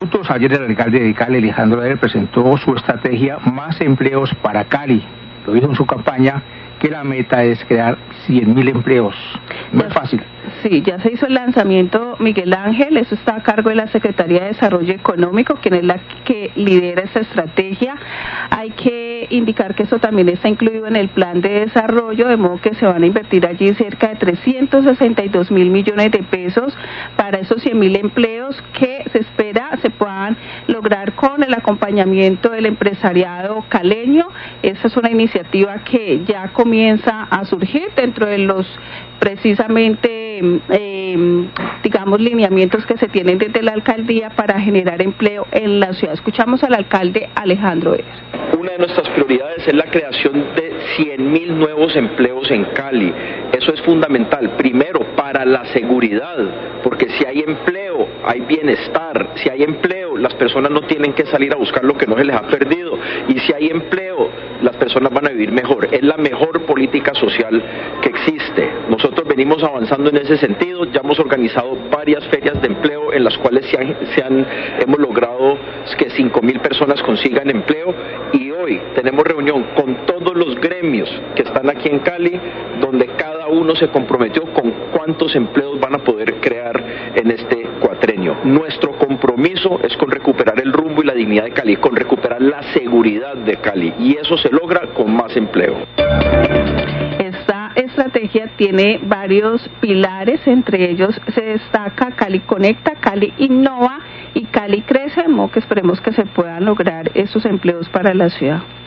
Ayer el alcalde de Cali, Alejandro Eder, presentó su estrategia Más Empleos para Cali. Lo dijo en su campaña que la meta es crear 100.000 empleos. No es fácil. Sí, ya se hizo el lanzamiento, Miguel Ángel, eso está a cargo de la Secretaría de Desarrollo Económico, quien es la que lidera esta estrategia. Hay que indicar que eso también está incluido en el plan de desarrollo, de modo que se van a invertir allí cerca de 362.000 millones de pesos para esos 100.000 empleos que se espera se puedan lograr con el acompañamiento del empresariado caleño. Esa es una iniciativa que ya comienza a surgir dentro de los precisamente digamos lineamientos que se tienen desde la alcaldía para generar empleo en la ciudad. Escuchamos al alcalde Alejandro Eder. Una de nuestras prioridades es la creación de 100.000 nuevos empleos en Cali. Eso es fundamental, primero para la seguridad, porque si hay empleo, hay bienestar. Si hay empleo, las personas no tienen que salir a buscar lo que no se les ha perdido. Y si hay empleo, las personas van a vivir mejor. Es la mejor política social que existe. Nosotros venimos avanzando en ese sentido. Ya hemos organizado varias ferias de empleo en las cuales hemos logrado que 5.000 personas consigan empleo, y hoy tenemos reunión con todos los gremios que están aquí en Cali, donde cada uno se comprometió con cuántos empleos van a poder crear en este cuatrenio. Nuestro compromiso es con recuperar el rumbo y la dignidad de Cali, con recuperar la seguridad de Cali, y eso se logra con más empleo. Esta estrategia tiene varios pilares, entre ellos se destaca Cali Conecta, Cali Innova y Cali Crece, de modo que esperemos que se puedan lograr esos empleos para la ciudad.